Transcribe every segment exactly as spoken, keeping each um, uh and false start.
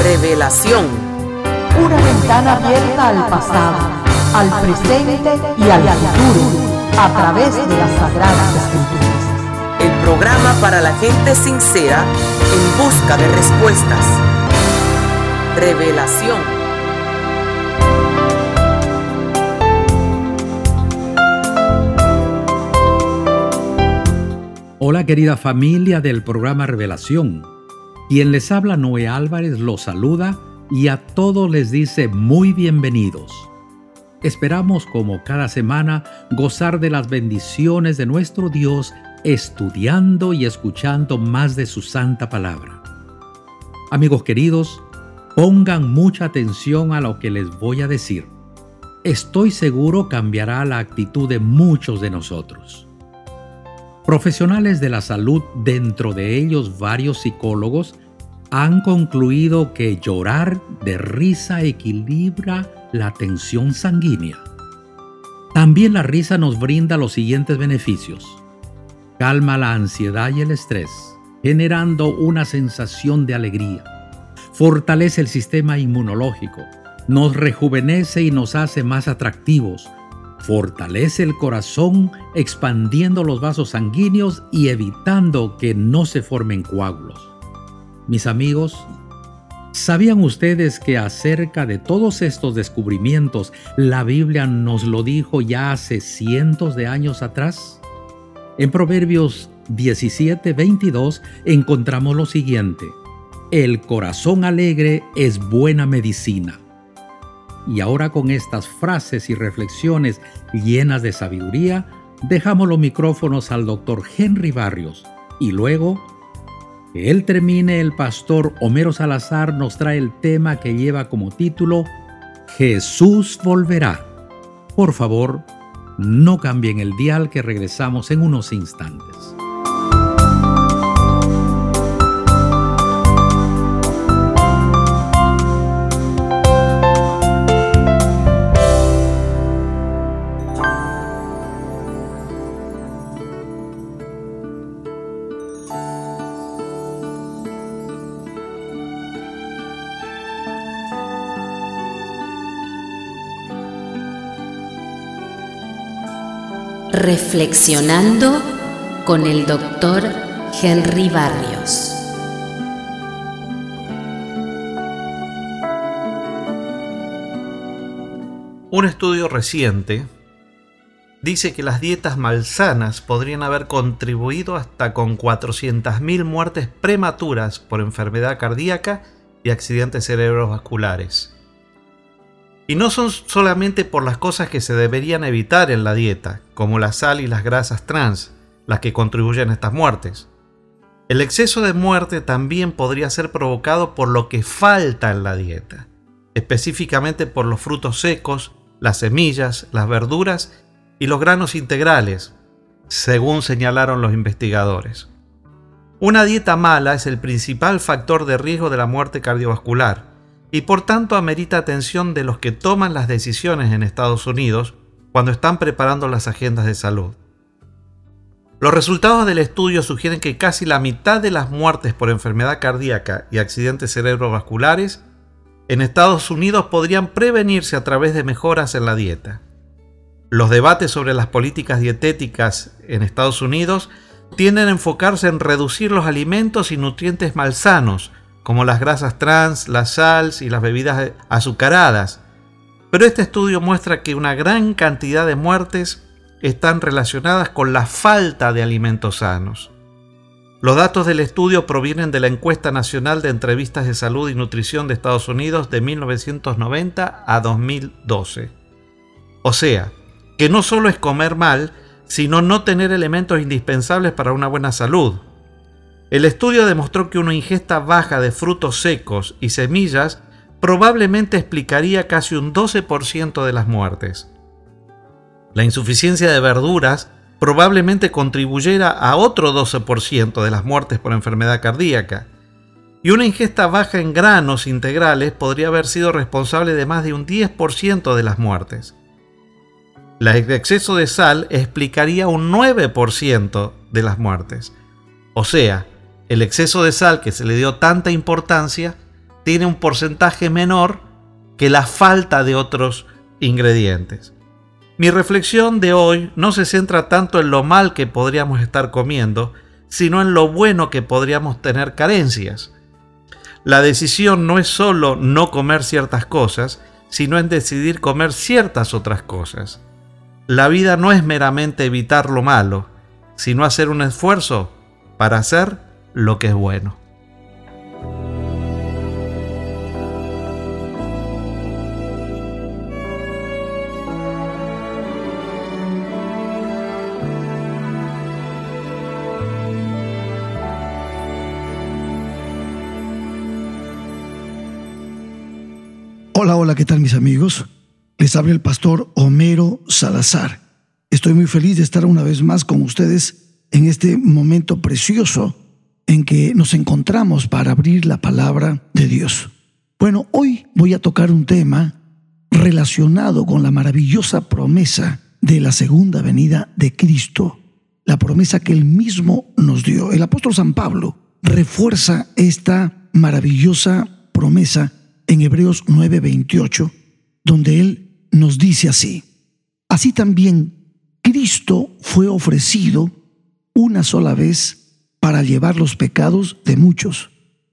Revelación. Una ventana abierta al pasado, al presente y al futuro, a través de las Sagradas Escrituras. El programa para la gente sincera en busca de respuestas. Revelación. Hola querida familia del programa Revelación. Quien les habla, Noé Álvarez, los saluda y a todos les dice muy bienvenidos. Esperamos, como cada semana, gozar de las bendiciones de nuestro Dios, estudiando y escuchando más de su santa palabra. Amigos queridos, pongan mucha atención a lo que les voy a decir. Estoy seguro cambiará la actitud de muchos de nosotros. Profesionales de la salud, dentro de ellos varios psicólogos, han concluido que llorar de risa equilibra la tensión sanguínea. También la risa nos brinda los siguientes beneficios. Calma la ansiedad y el estrés, generando una sensación de alegría. Fortalece el sistema inmunológico, nos rejuvenece y nos hace más atractivos. Fortalece el corazón, expandiendo los vasos sanguíneos y evitando que no se formen coágulos. Mis amigos, ¿sabían ustedes que acerca de todos estos descubrimientos la Biblia nos lo dijo ya hace cientos de años atrás? En Proverbios diecisiete veintidós encontramos lo siguiente: el corazón alegre es buena medicina. Y ahora, con estas frases y reflexiones llenas de sabiduría, dejamos los micrófonos al doctor Henry Barrios y luego que él termine, el pastor Homero Salazar nos trae el tema que lleva como título Jesús volverá. Por favor, no cambien el dial, que regresamos en unos instantes. Reflexionando con el doctor Henry Barrios. Un estudio reciente dice que las dietas malsanas podrían haber contribuido hasta con cuatrocientas mil muertes prematuras por enfermedad cardíaca y accidentes cerebrovasculares. Y no son solamente por las cosas que se deberían evitar en la dieta, como la sal y las grasas trans, las que contribuyen a estas muertes. El exceso de muerte también podría ser provocado por lo que falta en la dieta, específicamente por los frutos secos, las semillas, las verduras y los granos integrales, según señalaron los investigadores. Una dieta mala es el principal factor de riesgo de la muerte cardiovascular, y por tanto amerita atención de los que toman las decisiones en Estados Unidos cuando están preparando las agendas de salud. Los resultados del estudio sugieren que casi la mitad de las muertes por enfermedad cardíaca y accidentes cerebrovasculares en Estados Unidos podrían prevenirse a través de mejoras en la dieta. Los debates sobre las políticas dietéticas en Estados Unidos tienden a enfocarse en reducir los alimentos y nutrientes malsanos, como las grasas trans, las sals y las bebidas azucaradas. Pero este estudio muestra que una gran cantidad de muertes están relacionadas con la falta de alimentos sanos. Los datos del estudio provienen de la Encuesta Nacional de Entrevistas de Salud y Nutrición de Estados Unidos de mil novecientos noventa a dos mil doce. O sea, que no solo es comer mal, sino no tener elementos indispensables para una buena salud. El estudio demostró que una ingesta baja de frutos secos y semillas probablemente explicaría casi un doce por ciento de las muertes. La insuficiencia de verduras probablemente contribuyera a otro doce por ciento de las muertes por enfermedad cardíaca, y una ingesta baja en granos integrales podría haber sido responsable de más de un diez por ciento de las muertes. El exceso de sal explicaría un nueve por ciento de las muertes. O sea, el exceso de sal que se le dio tanta importancia tiene un porcentaje menor que la falta de otros ingredientes. Mi reflexión de hoy no se centra tanto en lo mal que podríamos estar comiendo, sino en lo bueno que podríamos tener carencias. La decisión no es solo no comer ciertas cosas, sino en decidir comer ciertas otras cosas. La vida no es meramente evitar lo malo, sino hacer un esfuerzo para hacer lo que es bueno. Hola, hola, ¿qué tal mis amigos? Les habla el pastor Homero Salazar. Estoy muy feliz de estar una vez más con ustedes en este momento precioso en que nos encontramos para abrir la palabra de Dios. Bueno, hoy voy a tocar un tema relacionado con la maravillosa promesa de la segunda venida de Cristo, la promesa que Él mismo nos dio. El apóstol San Pablo refuerza esta maravillosa promesa en Hebreos nueve veintiocho, donde Él nos dice así: así también Cristo fue ofrecido una sola vez para llevar los pecados de muchos,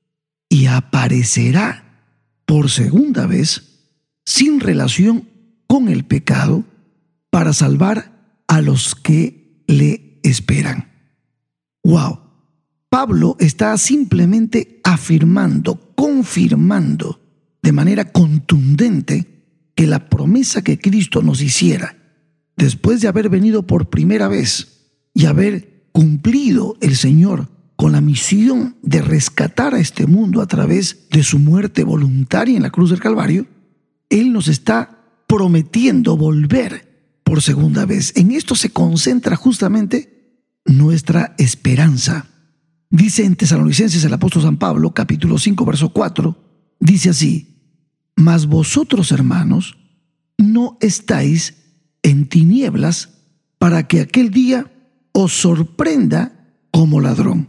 y aparecerá por segunda vez sin relación con el pecado para salvar a los que le esperan. ¡Wow! Pablo está simplemente afirmando, confirmando de manera contundente que la promesa que Cristo nos hiciera después de haber venido por primera vez y haber cumplido el Señor con la misión de rescatar a este mundo a través de su muerte voluntaria en la cruz del Calvario, Él nos está prometiendo volver por segunda vez. En esto se concentra justamente nuestra esperanza. Dice en Tesalonicenses el apóstol San Pablo, capítulo cinco, verso cuatro, dice así: mas vosotros, hermanos, no estáis en tinieblas para que aquel día os sorprenda como ladrón.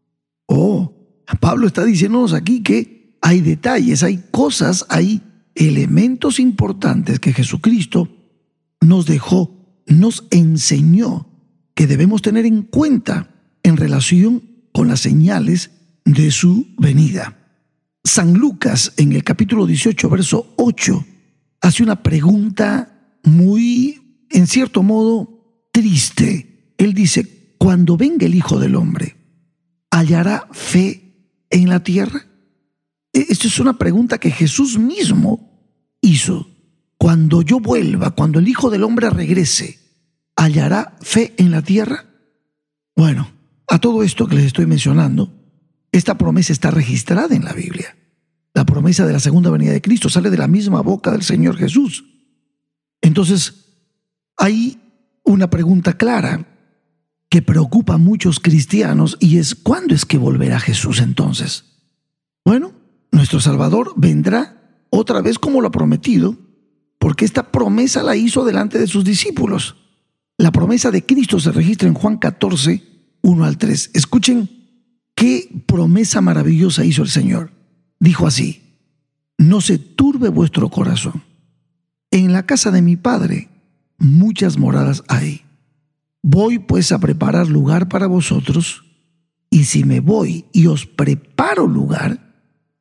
Oh, Pablo está diciéndonos aquí que hay detalles, hay cosas, hay elementos importantes que Jesucristo nos dejó, nos enseñó que debemos tener en cuenta en relación con las señales de su venida. San Lucas, en el capítulo dieciocho, verso ocho, hace una pregunta muy, en cierto modo, triste. Él dice: cuando venga el Hijo del Hombre, ¿hallará fe en la tierra? Esta es una pregunta que Jesús mismo hizo. Cuando yo vuelva, cuando el Hijo del Hombre regrese, ¿hallará fe en la tierra? Bueno, a todo esto que les estoy mencionando, esta promesa está registrada en la Biblia. La promesa de la segunda venida de Cristo sale de la misma boca del Señor Jesús. Entonces, hay una pregunta clara que preocupa a muchos cristianos, y es: ¿cuándo es que volverá Jesús entonces? Bueno, nuestro Salvador vendrá otra vez como lo ha prometido, porque esta promesa la hizo delante de sus discípulos. La promesa de Cristo se registra en Juan catorce, uno al tres. Escuchen qué promesa maravillosa hizo el Señor. Dijo así: no se turbe vuestro corazón. En la casa de mi Padre muchas moradas hay. Voy pues a preparar lugar para vosotros, y si me voy y os preparo lugar,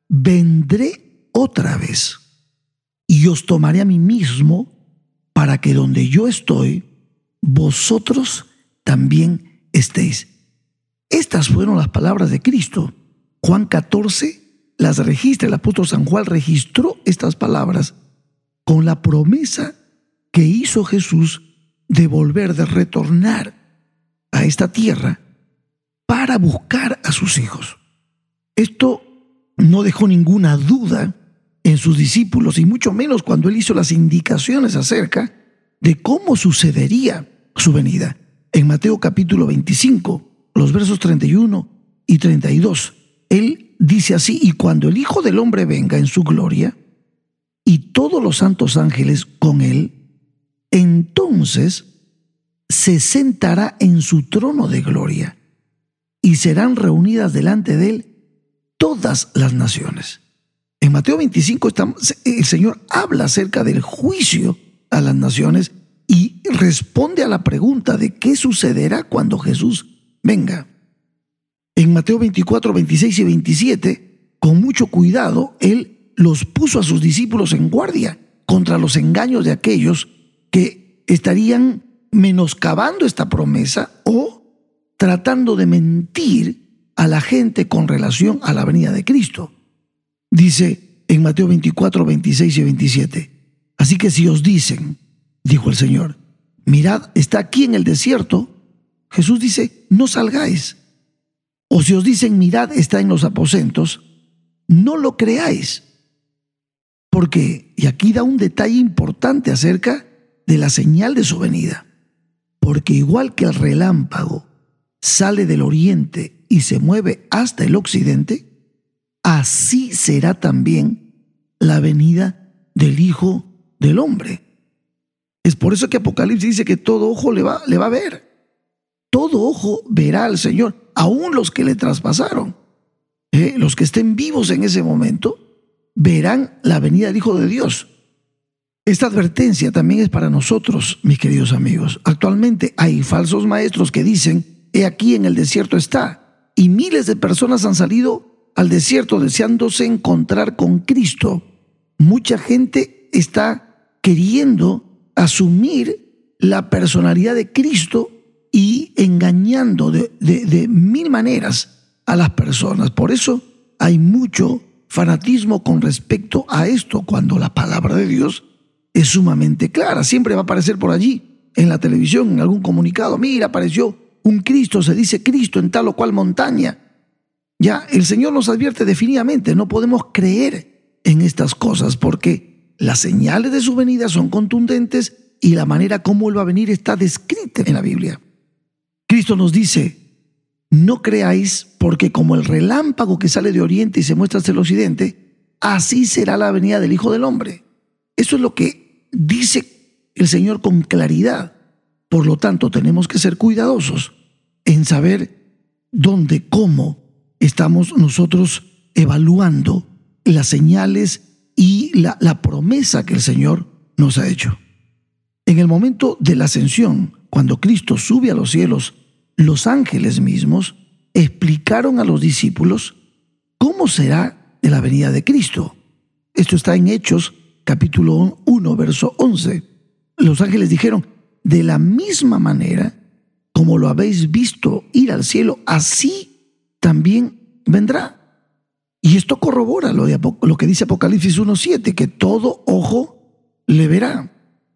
vendré otra vez y os tomaré a mí mismo, para que donde yo estoy, vosotros también estéis. Estas fueron las palabras de Cristo. Juan catorce las registra, el apóstol San Juan registró estas palabras con la promesa que hizo Jesús de volver, de retornar a esta tierra para buscar a sus hijos. Esto no dejó ninguna duda en sus discípulos, y mucho menos cuando Él hizo las indicaciones acerca de cómo sucedería su venida. En Mateo capítulo veinticinco, los versos treinta y uno y treinta y dos, Él dice así: y cuando el Hijo del Hombre venga en su gloria, y todos los santos ángeles con Él, entonces se sentará en su trono de gloria, y serán reunidas delante de Él todas las naciones. En Mateo veinticinco estamos, el Señor habla acerca del juicio a las naciones y responde a la pregunta de qué sucederá cuando Jesús venga. En Mateo veinticuatro, veintiséis y veintisiete, con mucho cuidado, Él los puso a sus discípulos en guardia contra los engaños de aquellos que estarían menoscabando esta promesa o tratando de mentir a la gente con relación a la venida de Cristo. Dice en Mateo veinticuatro, veintiséis y veintisiete, así que si os dicen, dijo el Señor, mirad, está aquí en el desierto, Jesús dice, no salgáis. O si os dicen, mirad, está en los aposentos, no lo creáis. Porque, y aquí da un detalle importante acerca de la señal de su venida, porque igual que el relámpago sale del oriente y se mueve hasta el occidente, así será también la venida del Hijo del Hombre. Es por eso que Apocalipsis dice que todo ojo le va, le va a ver. Todo ojo verá al Señor, aún los que le traspasaron. Eh, los que estén vivos en ese momento verán la venida del Hijo de Dios. Esta advertencia también es para nosotros, mis queridos amigos. Actualmente hay falsos maestros que dicen, he aquí en el desierto está, y miles de personas han salido al desierto deseándose encontrar con Cristo. Mucha gente está queriendo asumir la personalidad de Cristo y engañando de, de, de mil maneras a las personas. Por eso hay mucho fanatismo con respecto a esto, cuando la palabra de Dios es sumamente clara. Siempre va a aparecer por allí, en la televisión, en algún comunicado, mira, apareció un Cristo, se dice Cristo en tal o cual montaña. Ya, el Señor nos advierte definitivamente, no podemos creer en estas cosas porque las señales de su venida son contundentes y la manera como Él va a venir está descrita en la Biblia. Cristo nos dice, no creáis porque como el relámpago que sale de oriente y se muestra hasta el occidente, así será la venida del Hijo del Hombre. Eso es lo que dice el Señor con claridad. Por lo tanto, tenemos que ser cuidadosos en saber dónde, cómo estamos nosotros evaluando las señales y la, la promesa que el Señor nos ha hecho. En el momento de la ascensión, cuando Cristo sube a los cielos, los ángeles mismos explicaron a los discípulos cómo será de la venida de Cristo. Esto está en Hechos, capítulo uno, verso once. Los ángeles dijeron, de la misma manera como lo habéis visto ir al cielo, así también vendrá. Y esto corrobora lo, de, lo que dice Apocalipsis uno siete, que todo ojo le verá.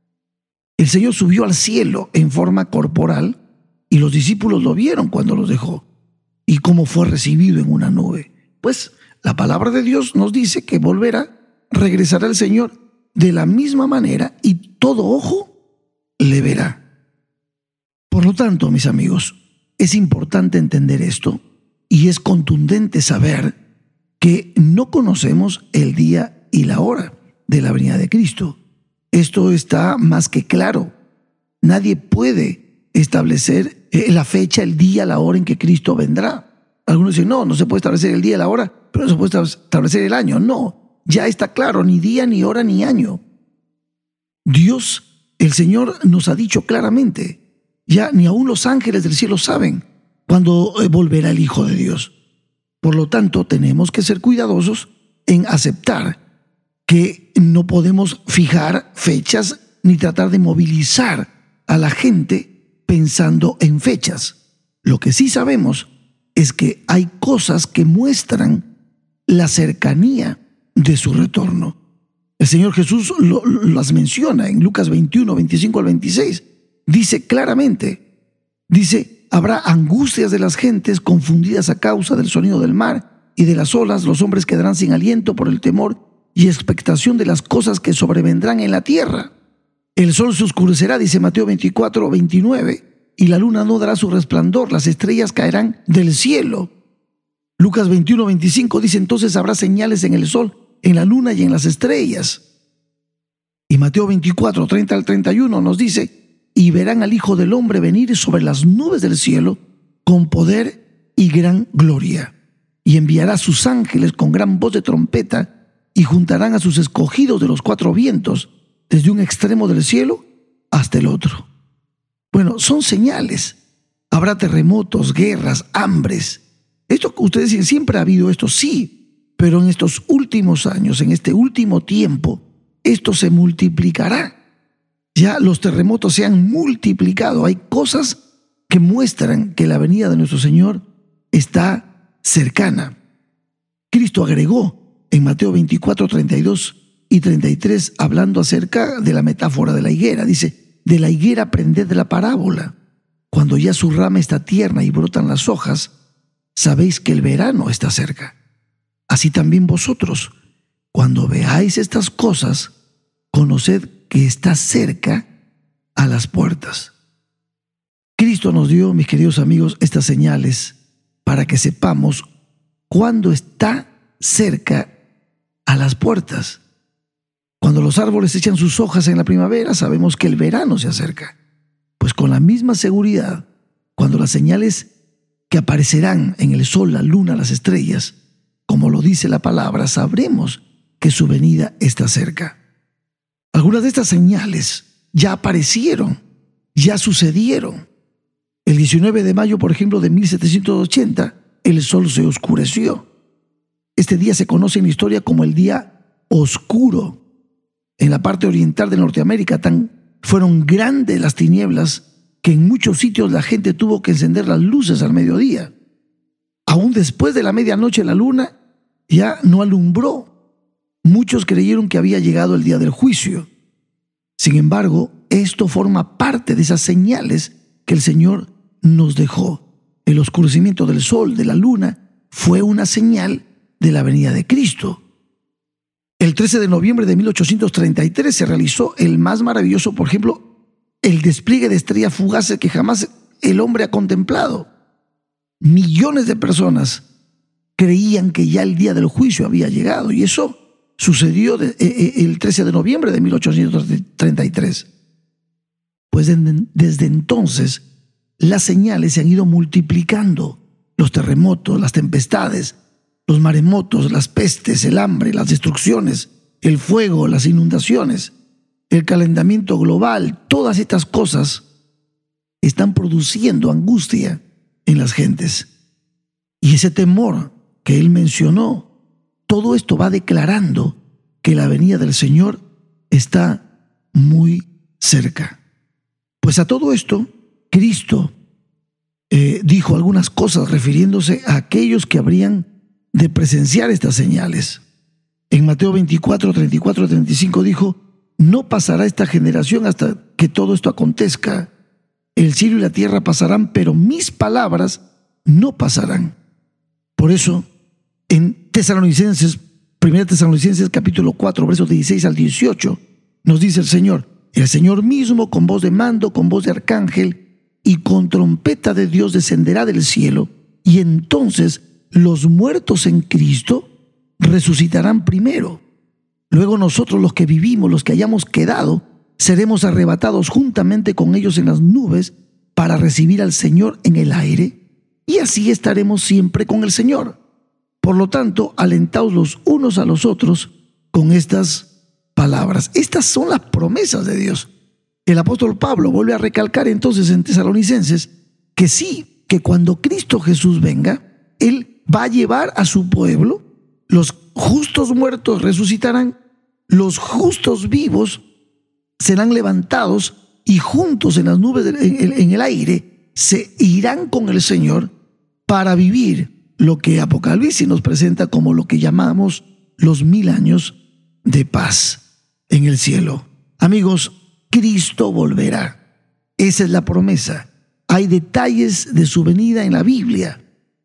El Señor subió al cielo en forma corporal y los discípulos lo vieron cuando los dejó. ¿Y cómo fue recibido en una nube? Pues la palabra de Dios nos dice que volverá, regresará el Señor de la misma manera y todo ojo le verá. Por lo tanto, mis amigos, es importante entender esto y es contundente saber que no conocemos el día y la hora de la venida de Cristo. Esto está más que claro. Nadie puede establecer la fecha, el día, la hora en que Cristo vendrá. Algunos dicen, no, no se puede establecer el día y la hora, pero no se puede establecer el año. No, ya está claro, ni día, ni hora, ni año. Dios, el Señor, nos ha dicho claramente, ya ni aún los ángeles del cielo saben cuándo volverá el Hijo de Dios. Por lo tanto, tenemos que ser cuidadosos en aceptar que no podemos fijar fechas ni tratar de movilizar a la gente pensando en fechas. Lo que sí sabemos es que hay cosas que muestran la cercanía de su retorno. El Señor Jesús lo, las menciona en Lucas veintiuno, veinticinco al veintiséis. Dice claramente, dice, habrá angustias de las gentes confundidas a causa del sonido del mar y de las olas. Los hombres quedarán sin aliento por el temor y expectación de las cosas que sobrevendrán en la tierra. El sol se oscurecerá, dice Mateo veinticuatro, veintinueve, y la luna no dará su resplandor, las estrellas caerán del cielo. Lucas veintiuno, veinticinco dice, entonces habrá señales en el sol, en la luna y en las estrellas. Y Mateo veinticuatro, treinta al treinta y uno nos dice, y verán al Hijo del Hombre venir sobre las nubes del cielo con poder y gran gloria, y enviará a sus ángeles con gran voz de trompeta, y juntarán a sus escogidos de los cuatro vientos, desde un extremo del cielo hasta el otro. Bueno, son señales. Habrá terremotos, guerras, hambres. Esto que ustedes dicen, siempre ha habido esto, sí, pero en estos últimos años, en este último tiempo, esto se multiplicará. Ya los terremotos se han multiplicado. Hay cosas que muestran que la venida de nuestro Señor está cercana. Cristo agregó en Mateo veinticuatro, treinta y dos y treinta y tres, hablando acerca de la metáfora de la higuera. Dice, de la higuera aprended la parábola. Cuando ya su rama está tierna y brotan las hojas, sabéis que el verano está cerca. Así también vosotros, cuando veáis estas cosas, conoced que está cerca a las puertas. Cristo nos dio, mis queridos amigos, estas señales para que sepamos cuándo está cerca a las puertas. Cuando los árboles echan sus hojas en la primavera, sabemos que el verano se acerca. Pues con la misma seguridad, cuando las señales que aparecerán en el sol, la luna, las estrellas, como lo dice la palabra, sabremos que su venida está cerca. Algunas de estas señales ya aparecieron, ya sucedieron. El diecinueve de mayo, por ejemplo, de mil setecientos ochenta, el sol se oscureció. Este día se conoce en la historia como el día oscuro. En la parte oriental de Norteamérica tan, fueron grandes las tinieblas que en muchos sitios la gente tuvo que encender las luces al mediodía. Aún después de la medianoche la luna ya no alumbró. Muchos creyeron que había llegado el día del juicio. Sin embargo, esto forma parte de esas señales que el Señor nos dejó. El oscurecimiento del sol, de la luna, fue una señal de la venida de Cristo. El trece de noviembre de mil ochocientos treinta y tres se realizó el más maravilloso, por ejemplo, el despliegue de estrellas fugaces que jamás el hombre ha contemplado. Millones de personas creían que ya el día del juicio había llegado, y eso sucedió de, eh, el trece de noviembre de mil ochocientos treinta y tres. Pues de, desde entonces las señales se han ido multiplicando. Los terremotos, las tempestades, los maremotos, las pestes, el hambre, las destrucciones, el fuego, las inundaciones, el calentamiento global, todas estas cosas están produciendo angustia en las gentes. Y ese temor que él mencionó, todo esto va declarando que la venida del Señor está muy cerca. Pues a todo esto, Cristo eh, dijo algunas cosas refiriéndose a aquellos que habrían de presenciar estas señales. En Mateo veinticuatro, treinta y cuatro, treinta y cinco dijo, no pasará esta generación hasta que todo esto acontezca. El cielo y la tierra pasarán, pero mis palabras no pasarán. Por eso, en Tesalonicenses, primera Tesalonicenses capítulo cuatro, versos dieciséis al dieciocho, nos dice el Señor, el Señor mismo con voz de mando, con voz de arcángel y con trompeta de Dios descenderá del cielo, y entonces los muertos en Cristo resucitarán primero. Luego nosotros, los que vivimos, los que hayamos quedado, seremos arrebatados juntamente con ellos en las nubes para recibir al Señor en el aire, y así estaremos siempre con el Señor. Por lo tanto, alentaos los unos a los otros con estas palabras. Estas son las promesas de Dios. El apóstol Pablo vuelve a recalcar entonces en Tesalonicenses que sí, que cuando Cristo Jesús venga, Él va a llevar a su pueblo, los justos muertos resucitarán, los justos vivos serán levantados y juntos en las nubes, en el aire, se irán con el Señor para vivir lo que Apocalipsis nos presenta como lo que llamamos los mil años de paz en el cielo. Amigos, Cristo volverá. Esa es la promesa. Hay detalles de su venida en la Biblia.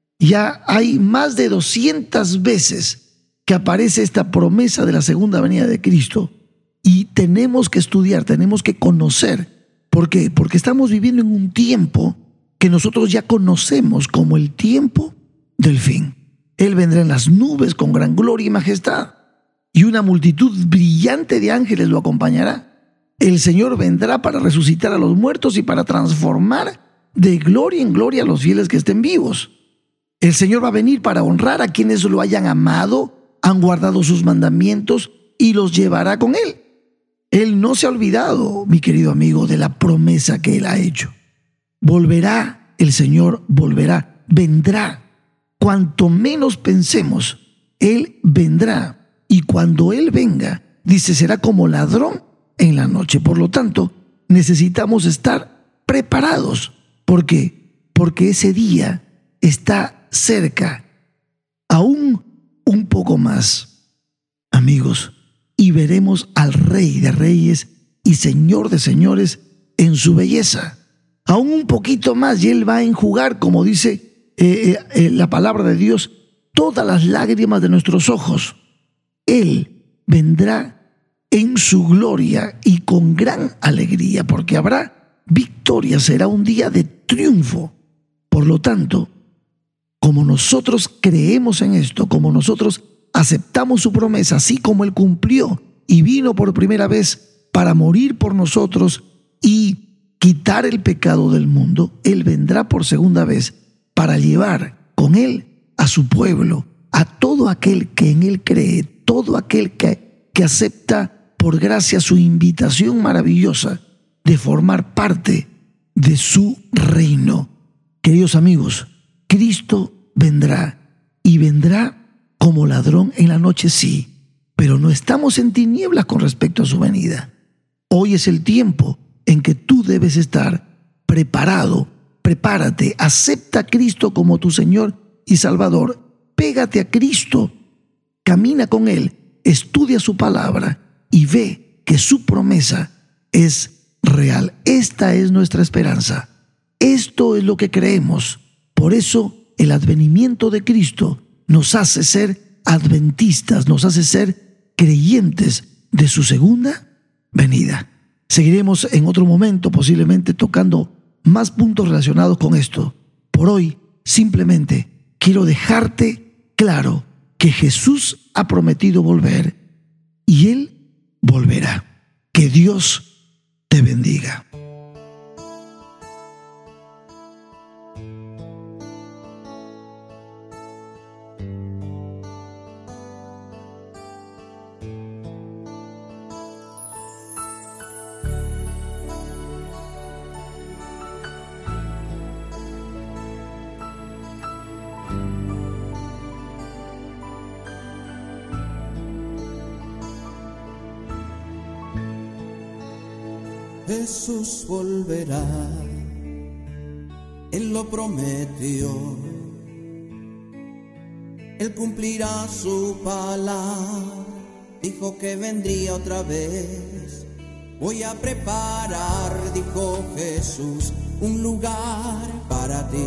Ya hay más de doscientas veces que aparece esta promesa de la segunda venida de Cristo, y tenemos que estudiar, tenemos que conocer. ¿Por qué? Porque estamos viviendo en un tiempo que nosotros ya conocemos como el tiempo del fin. Él vendrá en las nubes con gran gloria y majestad, y una multitud brillante de ángeles lo acompañará. El Señor vendrá para resucitar a los muertos y para transformar de gloria en gloria a los fieles que estén vivos. El Señor va a venir para honrar a quienes lo hayan amado han guardado sus mandamientos y los llevará con Él. Él no se ha olvidado, mi querido amigo, de la promesa que Él ha hecho. Volverá, el Señor volverá, vendrá. Cuanto menos pensemos, Él vendrá. Y cuando Él venga, dice, será como ladrón en la noche. Por lo tanto, necesitamos estar preparados. ¿Por qué? Porque ese día está cerca, aún un poco más, amigos, y veremos al Rey de Reyes y Señor de Señores en su belleza. Aún un poquito más y Él va a enjugar, como dice eh, eh, la palabra de Dios, todas las lágrimas de nuestros ojos. Él vendrá en su gloria y con gran alegría, porque habrá victoria, será un día de triunfo. Por lo tanto, como nosotros creemos en esto, como nosotros aceptamos su promesa, así como Él cumplió y vino por primera vez para morir por nosotros y quitar el pecado del mundo, Él vendrá por segunda vez para llevar con Él a su pueblo, a todo aquel que en Él cree, todo aquel que, que acepta por gracia su invitación maravillosa de formar parte de su reino. Queridos amigos, Cristo vendrá y vendrá como ladrón en la noche, sí, pero no estamos en tinieblas con respecto a su venida. Hoy es el tiempo en que tú debes estar preparado, prepárate, acepta a Cristo como tu Señor y Salvador, pégate a Cristo, camina con Él, estudia su palabra y ve que su promesa es real. Esta es nuestra esperanza, esto es lo que creemos. Por eso el advenimiento de Cristo nos hace ser adventistas, nos hace ser creyentes de su segunda venida. Seguiremos en otro momento posiblemente tocando más puntos relacionados con esto. Por hoy simplemente quiero dejarte claro que Jesús ha prometido volver y Él volverá. Que Dios te bendiga. Jesús volverá, Él lo prometió, Él cumplirá su palabra, dijo que vendría otra vez. Voy a preparar, dijo Jesús, un lugar para ti,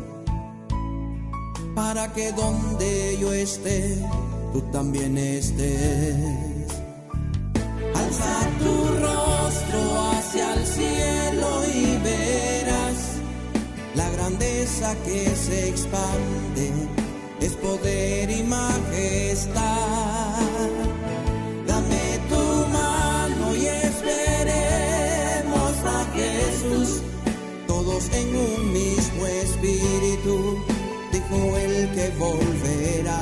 para que donde yo esté, tú también estés. Alza tu rostro hacia el cielo y verás la grandeza que se expande, es poder y majestad. Dame tu mano y esperemos a Jesús, todos en un mismo espíritu, dijo el que volverá.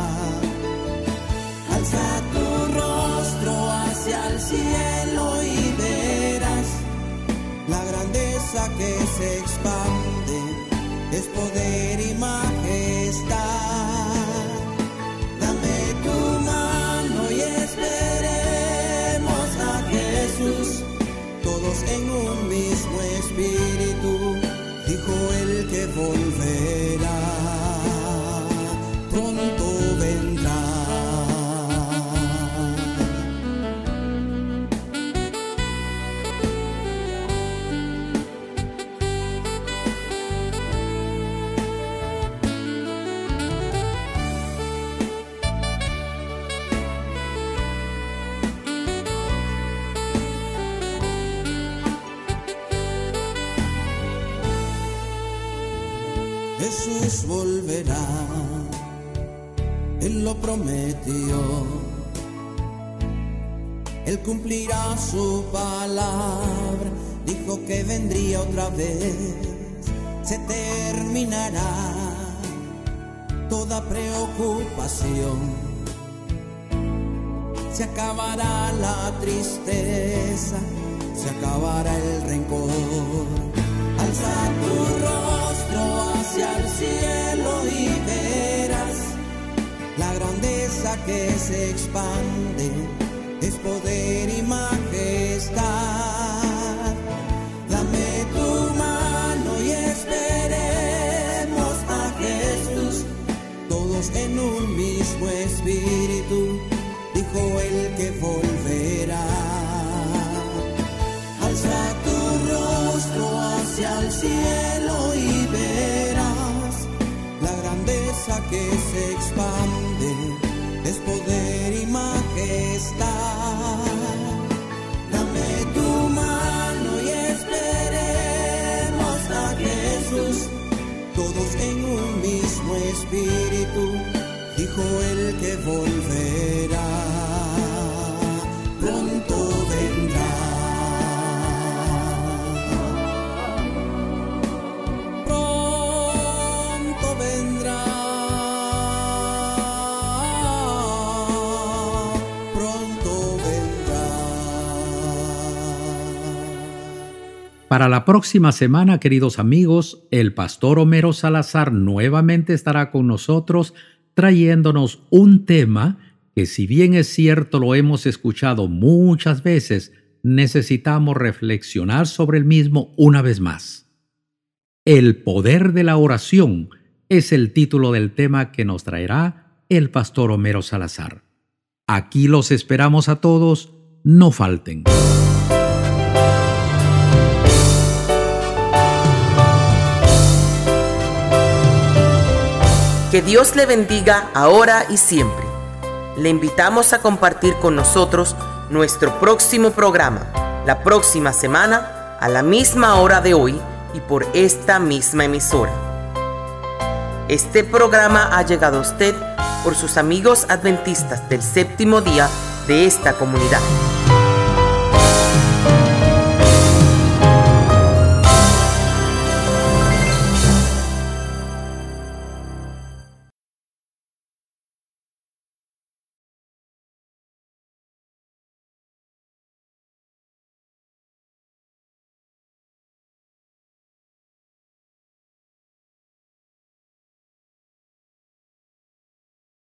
Alza tu rostro hacia el cielo y verás la grandeza que se expande, es poder y majestad. Dame tu mano y esperemos a Jesús, todos en un mismo espíritu, dijo el que volverá. Pronto vendrá. Jesús volverá, Él lo prometió, Él cumplirá su palabra, dijo que vendría otra vez. Se terminará toda preocupación, se acabará la tristeza, se acabará el rencor. Alza tu rostro hacia el cielo y verás la grandeza que se expande, es poder y majestad. Dame tu mano y esperemos a Jesús, todos en un mismo espíritu, dijo el que volverá. Alza tu rostro hacia el cielo y verás la grandeza que se expande, es poder y majestad. Dame tu mano y esperemos a Jesús, todos en un mismo espíritu, dijo el que volverá. Pronto vendrá. Pronto vendrá. Pronto vendrá. Para la próxima semana, queridos amigos, el pastor Homero Salazar nuevamente estará con nosotros trayéndonos un tema que, si bien es cierto lo hemos escuchado muchas veces, necesitamos reflexionar sobre el mismo una vez más. El poder de la oración es el título del tema que nos traerá el pastor Homero Salazar. Aquí los esperamos a todos, no falten. Que Dios le bendiga ahora y siempre. Le invitamos a compartir con nosotros nuestro próximo programa, la próxima semana, a la misma hora de hoy y por esta misma emisora. Este programa ha llegado a usted por sus amigos adventistas del séptimo día de esta comunidad.